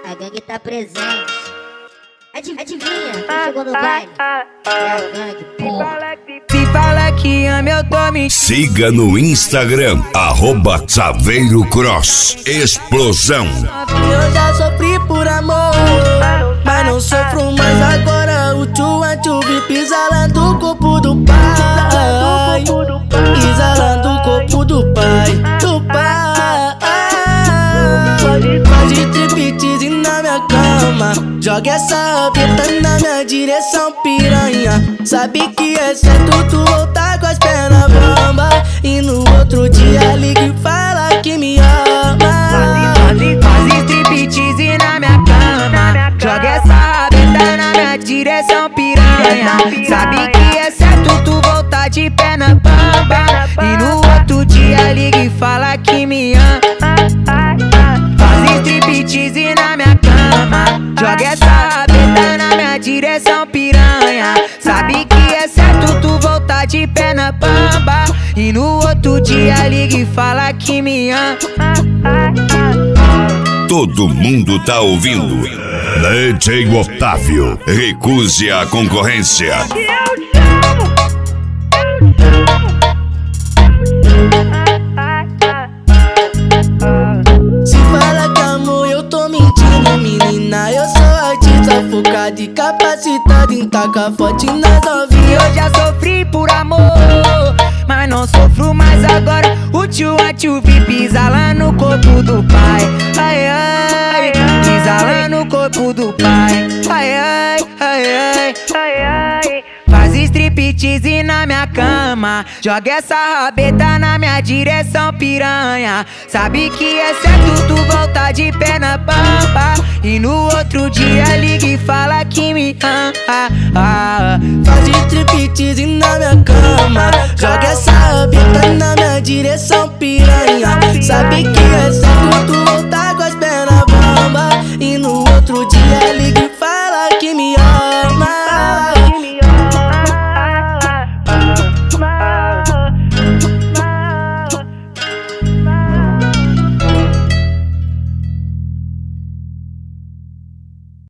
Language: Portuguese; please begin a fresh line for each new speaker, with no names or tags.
A gangue tá presente. Adivinha quem chegou no baile? É a gangue, porra.
Se fala que ama, eu tô mentindo.
Siga no Instagram, @SaveiroCross. Explosão.
Eu já sofri por amor, mas não sofro mais agora. O tchu pisa lá do corpo do pai, pisa lá do corpo do pai, do pai. Faz de triptease na minha cama, joga essa pita na minha direção, piranha. Sabe que é certo tu voltar com as pernas bamba, e no outro dia liga e fala que me ama. Faz striptease na minha cama, joga essa rabeta na minha direção, piranha. Sabe que é certo tu voltar de perna bamba, e no outro dia liga e fala que me ama. Faz striptease na minha cama, joga essa rabeta na minha direção, piranha. Sabe que é certo tu voltar de perna bamba, e no outro dia liga e fala que me ama.
Todo mundo tá ouvindo. DJ Otávio, recuse a concorrência.
Se fala que amor, eu tô mentindo, menina. Eu sou artista focado e capacitado em tacar forte nas novinhas. Eu já sofri por amor, mas não sofro mais agora. O tchu pisa lá no corpo do pai, ai ai, pisa lá no corpo do pai, ai ai, ai ai, ai ai. Faz striptease na minha cama, joga essa rabeta na minha direção, piranha. Sabe que é certo tu voltar de perna bamba, e no outro dia liga e fala que me ama. Faz striptease na minha cama, joga essa rabeta na minha direção, piranha. Sabe que é certo tu voltar